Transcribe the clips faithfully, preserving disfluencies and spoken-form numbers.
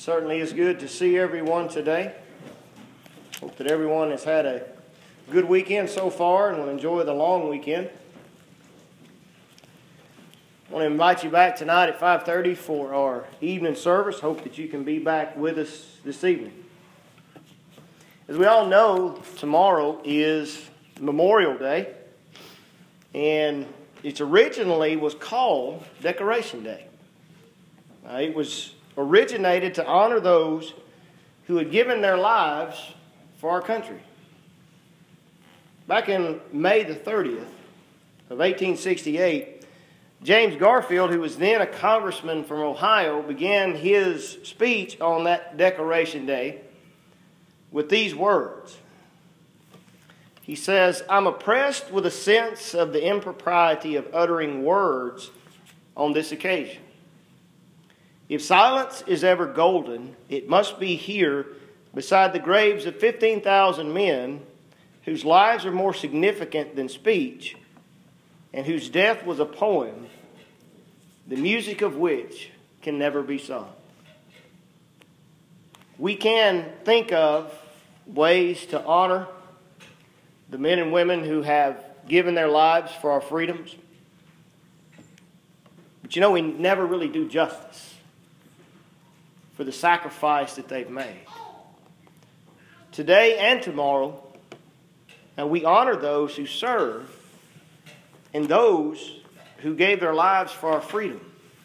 Certainly is good to see everyone today. Hope that everyone has had a good weekend so far and will enjoy the long weekend. I want to invite you back tonight at five thirty for our evening service. Hope that you can be back with us this evening. As we all know, tomorrow is Memorial Day, and it originally was called Decoration Day. Uh, it was originated to honor those who had given their lives for our country. Back in May the thirtieth of eighteen sixty-eight, James Garfield, who was then a congressman from Ohio, began his speech on that Decoration Day with these words. He says, "I'm oppressed with a sense of the impropriety of uttering words on this occasion. If silence is ever golden, it must be here beside the graves of fifteen thousand men whose lives are more significant than speech and whose death was a poem, the music of which can never be sung." We can think of ways to honor the men and women who have given their lives for our freedoms. But you know, we never really do justice for the sacrifice that they've made. Today and tomorrow, and we honor those who serve and those who gave their lives for our freedom.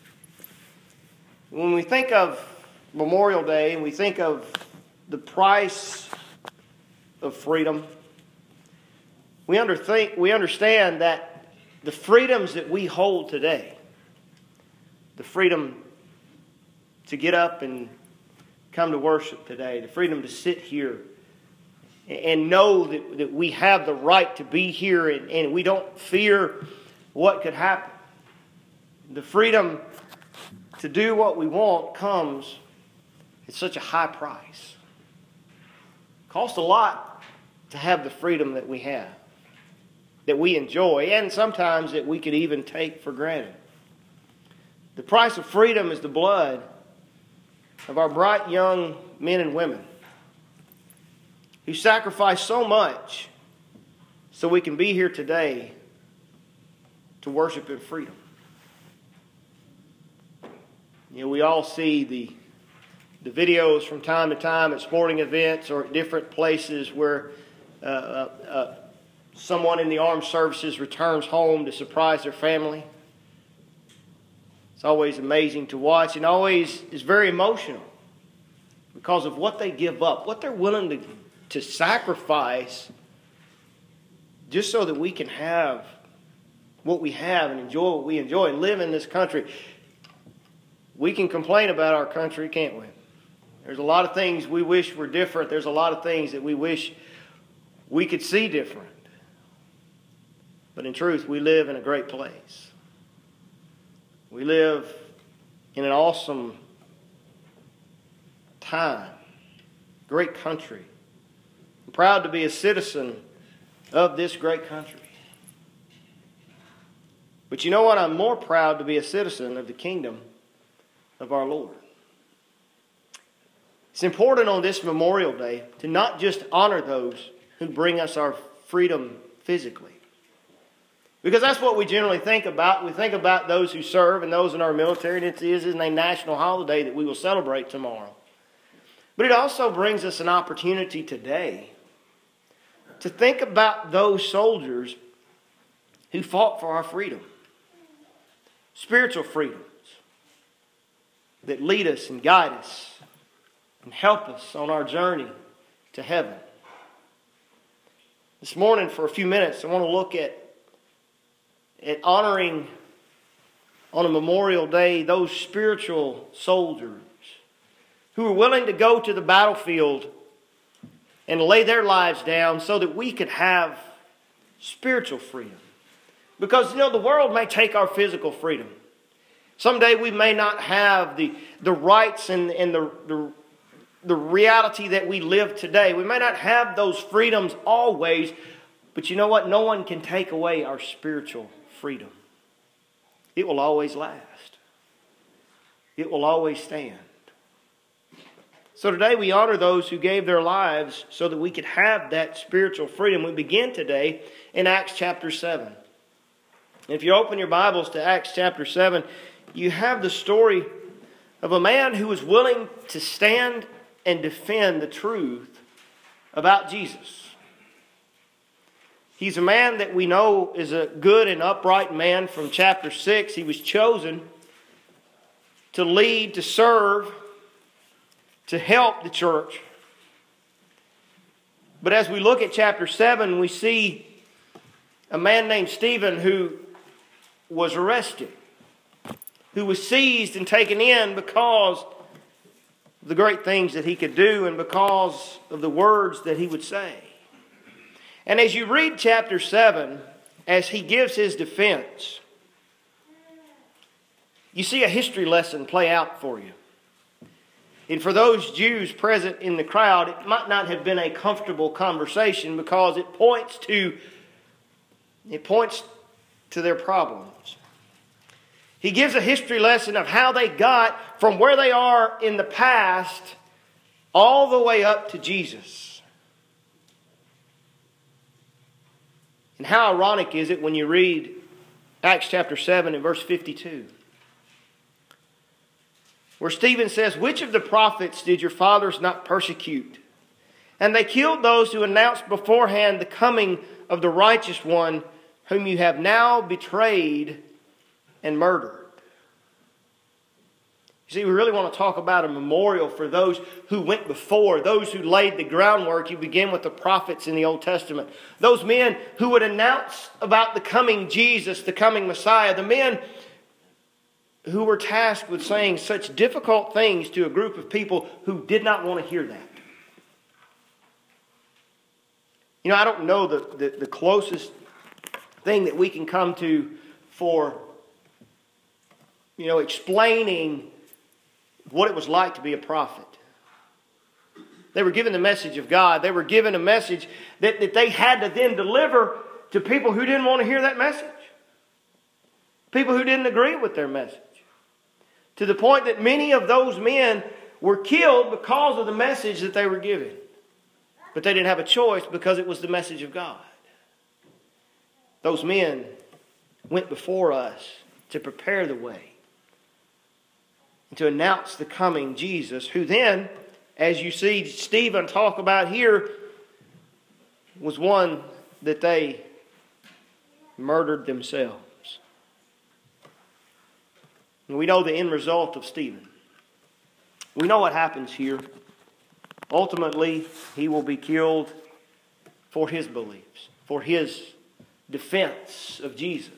When we think of Memorial Day and we think of the price of freedom, we, underthink, we understand that the freedoms that we hold today, the freedom to get up and come to worship today, the freedom to sit here and know that, that we have the right to be here and, and we don't fear what could happen. The freedom to do what we want comes at such a high price. It costs a lot to have the freedom that we have, that we enjoy, and sometimes that we could even take for granted. The price of freedom is the blood of our bright young men and women who sacrificed so much so we can be here today to worship in freedom. You know, we all see the, the videos from time to time at sporting events or at different places where uh, uh, uh, someone in the armed services returns home to surprise their family. It's always amazing to watch and always is very emotional because of what they give up, what they're willing to, to sacrifice just so that we can have what we have and enjoy what we enjoy and live in this country. We can complain about our country, can't we? There's a lot of things we wish were different. There's a lot of things that we wish we could see different. But in truth, we live in a great place. We live in an awesome time, great country. I'm proud to be a citizen of this great country. But you know what? I'm more proud to be a citizen of the kingdom of our Lord. It's important on this Memorial Day to not just honor those who bring us our freedom physically. Because that's what we generally think about. We think about those who serve and those in our military, and it is a national holiday that we will celebrate tomorrow. But it also brings us an opportunity today to think about those soldiers who fought for our freedom. Spiritual freedoms that lead us and guide us and help us on our journey to heaven. This morning, for a few minutes, I want to look at at honoring on a Memorial Day those spiritual soldiers who were willing to go to the battlefield and lay their lives down so that we could have spiritual freedom. Because, you know, the world may take our physical freedom. Someday we may not have the, the rights and, and the, the, the reality that we live today. We may not have those freedoms always, but you know what? No one can take away our spiritual freedom. It will always last. It will always stand. So today we honor those who gave their lives so that we could have that spiritual freedom. We begin today in Acts chapter seven. If you open your Bibles to Acts chapter seven, you have the story of a man who was willing to stand and defend the truth about Jesus. He's a man that we know is a good and upright man from chapter six. He was chosen to lead, to serve, to help the church. But as we look at chapter seven, we see a man named Stephen who was arrested, who was seized and taken in because of the great things that he could do and because of the words that he would say. And as you read chapter seven, as he gives his defense, you see a history lesson play out for you. And for those Jews present in the crowd, it might not have been a comfortable conversation because it points to, it points to their problems. He gives a history lesson of how they got from where they are in the past all the way up to Jesus. And how ironic is it when you read Acts chapter seven and verse fifty-two. Where Stephen says, "Which of the prophets did your fathers not persecute? And they killed those who announced beforehand the coming of the righteous one, whom you have now betrayed and murdered." You see, we really want to talk about a memorial for those who went before, those who laid the groundwork. You begin with the prophets in the Old Testament. Those men who would announce about the coming Jesus, the coming Messiah. The men who were tasked with saying such difficult things to a group of people who did not want to hear that. You know, I don't know the, the, the closest thing that we can come to for, you know, explaining what it was like to be a prophet. They were given the message of God. They were given a message that, that they had to then deliver to people who didn't want to hear that message. People who didn't agree with their message. To the point that many of those men were killed because of the message that they were given. But they didn't have a choice because it was the message of God. Those men went before us to prepare the way and to announce the coming Jesus, who then, as you see Stephen talk about here, was one that they murdered themselves. And we know the end result of Stephen. We know what happens here. Ultimately, he will be killed for his beliefs, for his defense of Jesus.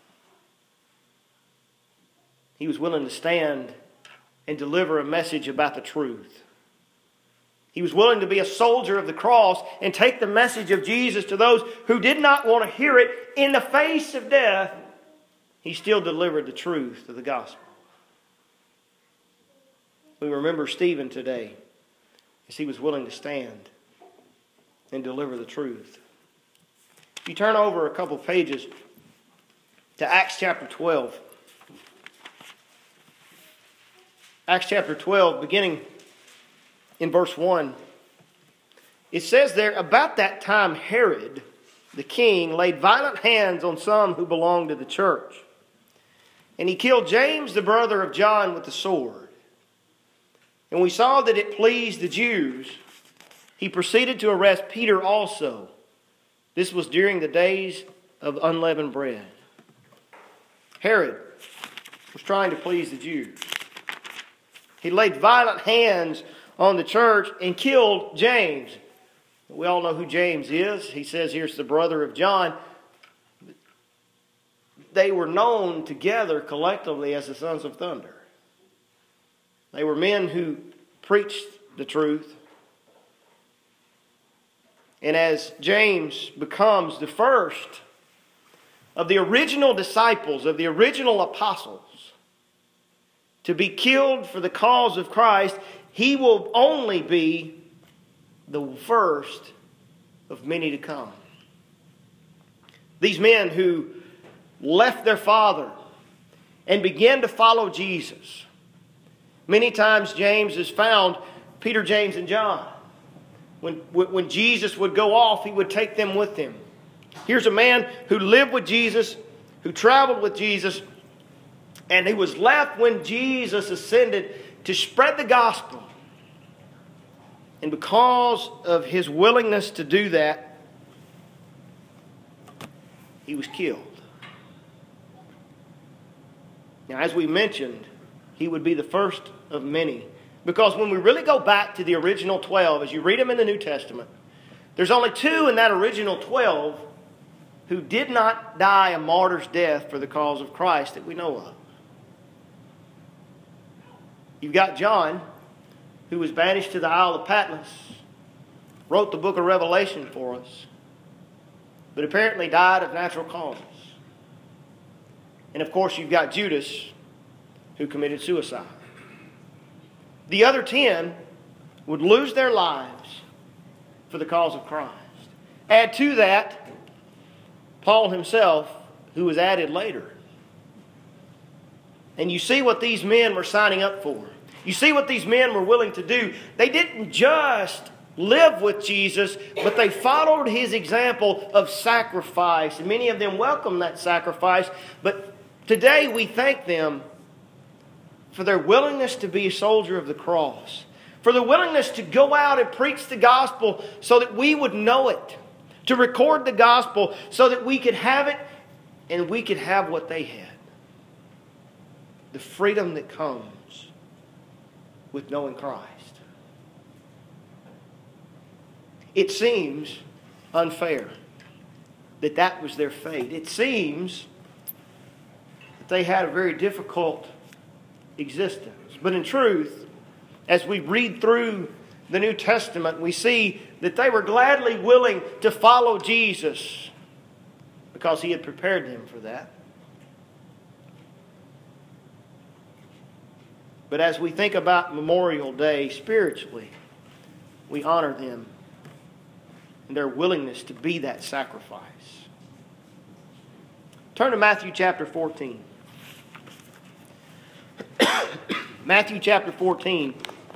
He was willing to stand and deliver a message about the truth. He was willing to be a soldier of the cross and take the message of Jesus to those who did not want to hear it. In the face of death, he still delivered the truth of the gospel. We remember Stephen today as he was willing to stand and deliver the truth. If you turn over a couple pages to Acts chapter twelve. Acts chapter twelve, beginning in verse one. It says there, "About that time Herod, the king, laid violent hands on some who belonged to the church. And he killed James, the brother of John, with the sword. And we saw that it pleased the Jews. He proceeded to arrest Peter also. This was during the days of unleavened bread." Herod was trying to please the Jews. He laid violent hands on the church and killed James. We all know who James is. He says here's the brother of John. They were known together collectively as the sons of thunder. They were men who preached the truth. And as James becomes the first of the original disciples, of the original apostles, to be killed for the cause of Christ, he will only be the first of many to come. These men who left their father and began to follow Jesus. Many times James is found Peter, James, and John. When, when Jesus would go off, he would take them with him. Here's a man who lived with Jesus, who traveled with Jesus, and he was left when Jesus ascended to spread the gospel. And because of his willingness to do that, he was killed. Now, as we mentioned, he would be the first of many. Because when we really go back to the original twelve, as you read them in the New Testament, there's only two in that original twelve who did not die a martyr's death for the cause of Christ that we know of. You've got John, who was banished to the Isle of Patmos, wrote the book of Revelation for us, but apparently died of natural causes. And of course, you've got Judas, who committed suicide. The other ten would lose their lives for the cause of Christ. Add to that, Paul himself, who was added later. And you see what these men were signing up for. You see what these men were willing to do. They didn't just live with Jesus, but they followed his example of sacrifice. And many of them welcomed that sacrifice. But today we thank them for their willingness to be a soldier of the cross. For the willingness to go out and preach the gospel so that we would know it. To record the gospel so that we could have it and we could have what they had. The freedom that comes with knowing Christ. It seems unfair that that was their fate. It seems that they had a very difficult existence. But in truth, as we read through the New Testament, we see that they were gladly willing to follow Jesus because he had prepared them for that. But as we think about Memorial Day spiritually, we honor them and their willingness to be that sacrifice. Turn to Matthew chapter fourteen. Matthew chapter fourteen.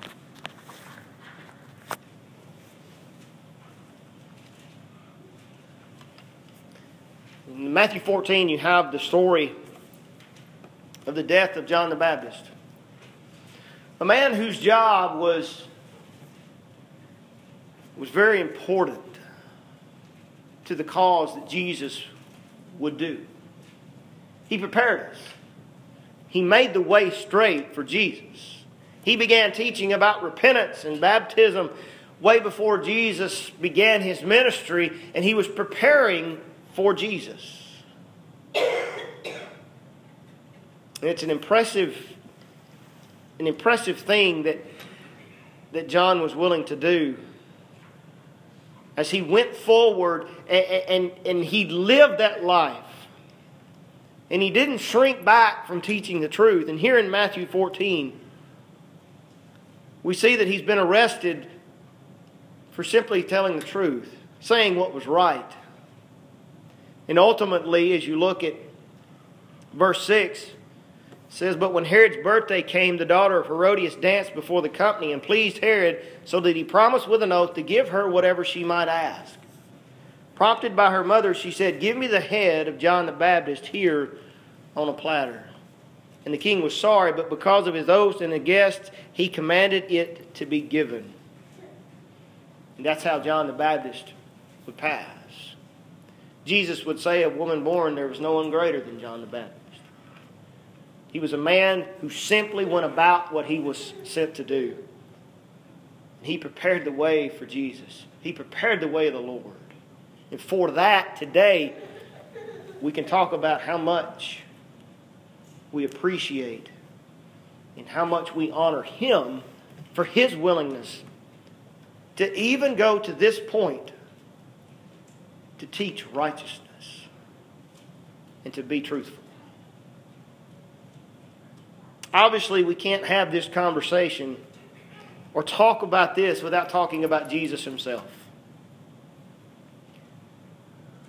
In Matthew fourteen, you have the story of the death of John the Baptist. A man whose job was, was very important to the cause that Jesus would do. He prepared us. He made the way straight for Jesus. He began teaching about repentance and baptism way before Jesus began his ministry, and he was preparing for Jesus. And it's an impressive, an impressive thing that, that John was willing to do. As he went forward and, and, and he lived that life. And he didn't shrink back from teaching the truth. And here in Matthew fourteen, we see that he's been arrested for simply telling the truth, saying what was right. And ultimately, as you look at verse six, it says, "But when Herod's birthday came, the daughter of Herodias danced before the company and pleased Herod, so that he promised with an oath to give her whatever she might ask. Prompted by her mother, she said, 'Give me the head of John the Baptist here on a platter.' And the king was sorry, but because of his oaths and the guests, he commanded it to be given." And that's how John the Baptist would pass. Jesus would say of woman born, there was no one greater than John the Baptist. He was a man who simply went about what he was sent to do. He prepared the way for Jesus. He prepared the way of the Lord. And for that, today, we can talk about how much we appreciate and how much we honor him for his willingness to even go to this point to teach righteousness and to be truthful. Obviously, we can't have this conversation or talk about this without talking about Jesus himself.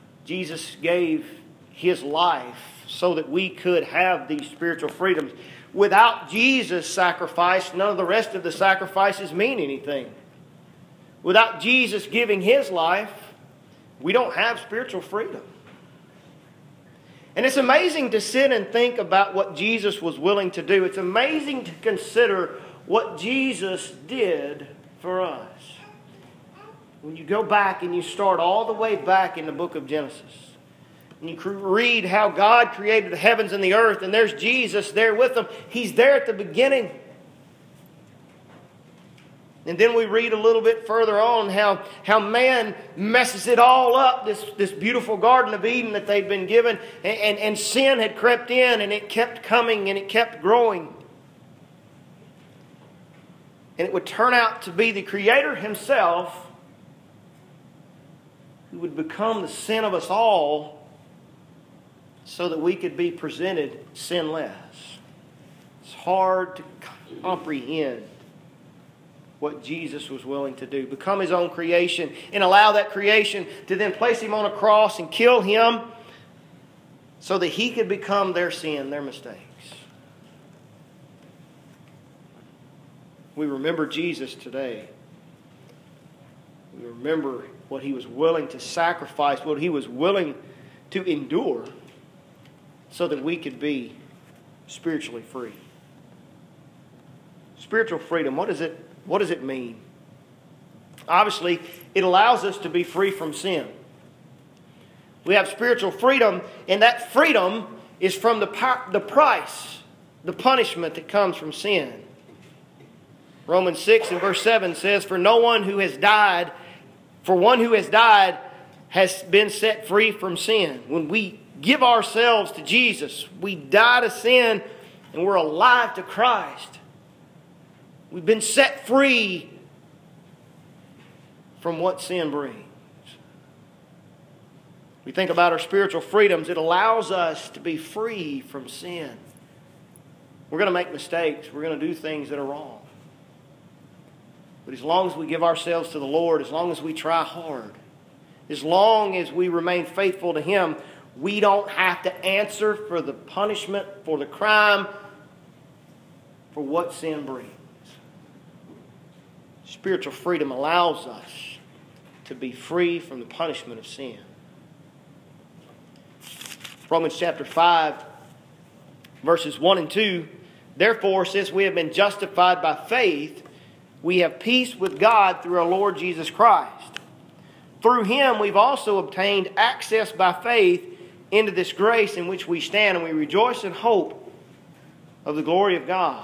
Jesus gave his life so that we could have these spiritual freedoms. without Jesus' sacrifice, none of the rest of the sacrifices mean anything. Without Jesus giving His life, we don't have spiritual freedom. And it's amazing to sit and think about what Jesus was willing to do. It's amazing to consider what Jesus did for us. When you go back and you start all the way back in the book of Genesis, and you read how God created the heavens and the earth, and there's Jesus there with them. He's there at the beginning. And then we read a little bit further on how, how man messes it all up, this, this beautiful Garden of Eden that they'd been given, and, and, and sin had crept in, and it kept coming, and it kept growing. And it would turn out to be the Creator Himself who would become the sin of us all so that we could be presented sinless. It's hard to comprehend what Jesus was willing to do. Become His own creation and allow that creation to then place Him on a cross and kill Him so that He could become their sin, their mistakes. We remember Jesus today. We remember what He was willing to sacrifice, what He was willing to endure so that we could be spiritually free. Spiritual freedom, what does it, what does it mean? Obviously, it allows us to be free from sin. We have spiritual freedom, and that freedom is from the, the price, the punishment that comes from sin. Romans six and verse seven says, For no one who has died, for one who has died has been set free from sin. When we give ourselves to Jesus, we die to sin and we're alive to Christ. We've been set free from what sin brings. We think about our spiritual freedoms. It allows us to be free from sin. We're going to make mistakes. We're going to do things that are wrong. But as long as we give ourselves to the Lord, as long as we try hard, as long as we remain faithful to Him, we don't have to answer for the punishment, for the crime, for what sin brings. Spiritual freedom allows us to be free from the punishment of sin. Romans chapter five, verses one and two. Therefore, since we have been justified by faith, we have peace with God through our Lord Jesus Christ. Through Him we've also obtained access by faith into this grace in which we stand, and we rejoice in hope of the glory of God.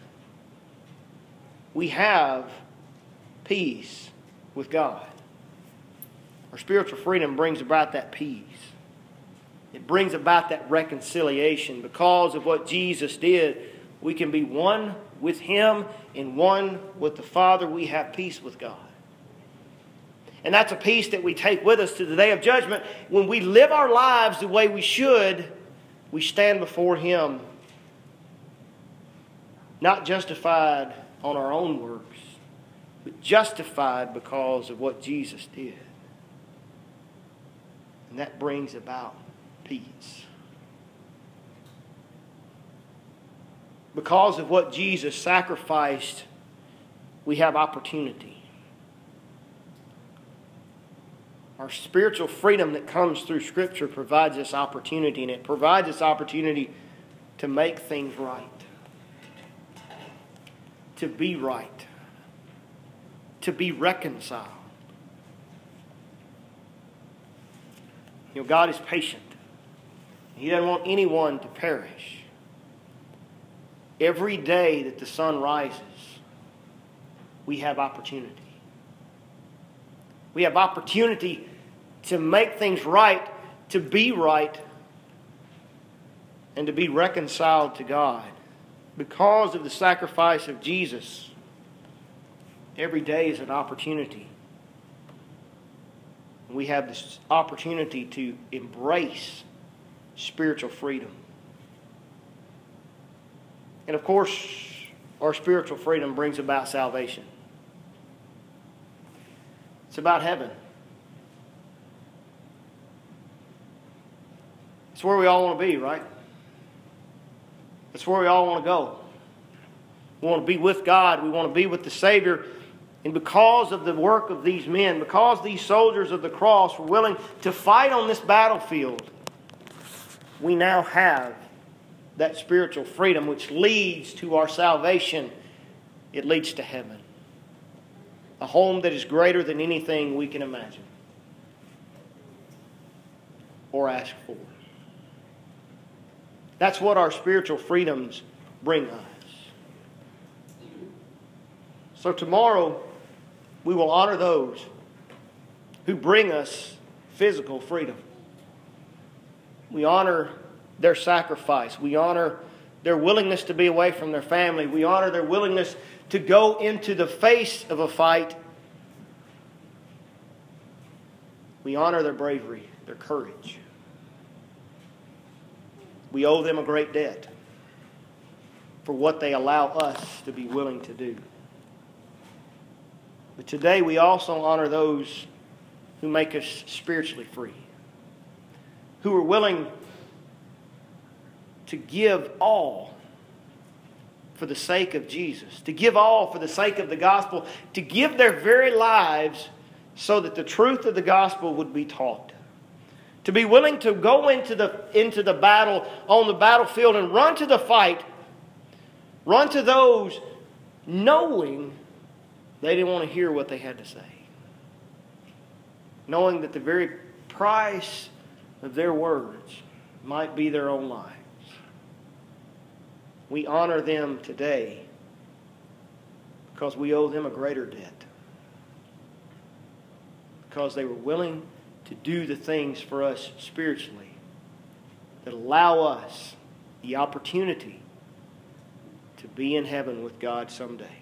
We have peace with God. Our spiritual freedom brings about that peace. It brings about that reconciliation. Because of what Jesus did, we can be one with Him and one with the Father. We have peace with God. And that's a peace that we take with us to the day of judgment. When we live our lives the way we should, we stand before Him, not justified on our own works, but justified because of what Jesus did. And that brings about peace. Because of what Jesus sacrificed, we have opportunity. Our spiritual freedom that comes through Scripture provides us opportunity, and it provides us opportunity to make things right, to be right, to be reconciled. You know, God is patient. He doesn't want anyone to perish. Every day that the sun rises, we have opportunity. We have opportunity to make things right, to be right, and to be reconciled to God. Because of the sacrifice of Jesus, every day is an opportunity. We have this opportunity to embrace spiritual freedom. And of course, our spiritual freedom brings about salvation. It's about heaven. It's where we all want to be, right? That's where we all want to go. We want to be with God. We want to be with the Savior. And because of the work of these men, because these soldiers of the cross were willing to fight on this battlefield, we now have that spiritual freedom which leads to our salvation. It leads to heaven. A home that is greater than anything we can imagine or ask for. That's what our spiritual freedoms bring us. So tomorrow, we will honor those who bring us physical freedom. We honor their sacrifice. We honor their willingness to be away from their family. We honor their willingness to go into the face of a fight. We honor their bravery, their courage. We owe them a great debt for what they allow us to be willing to do. But today we also honor those who make us spiritually free, who are willing to give all for the sake of Jesus, to give all for the sake of the gospel, to give their very lives so that the truth of the gospel would be taught. To be willing to go into the, into the battle, on the battlefield, and run to the fight. Run to those knowing they didn't want to hear what they had to say. Knowing that the very price of their words might be their own lives. We honor them today because we owe them a greater debt. Because they were willing to do the things for us spiritually that allow us the opportunity to be in heaven with God someday.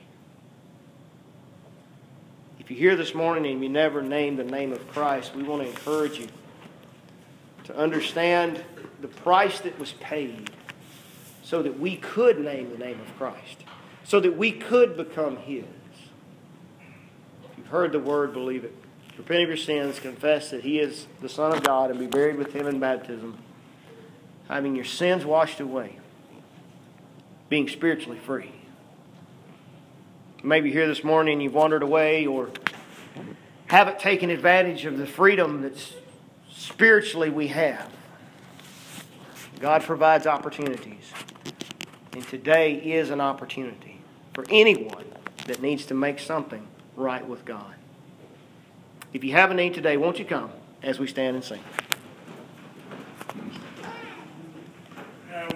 If you're here this morning and you never named the name of Christ, we want to encourage you to understand the price that was paid so that we could name the name of Christ, so that we could become His. If you've heard the word, believe it. Repent of your sins, confess that He is the Son of God, and be buried with Him in baptism, having your sins washed away, being spiritually free. Maybe you're here this morning and you've wandered away or haven't taken advantage of the freedom that's spiritually we have. God provides opportunities. And today is an opportunity for anyone that needs to make something right with God. If you have a need today, won't you come as we stand and sing?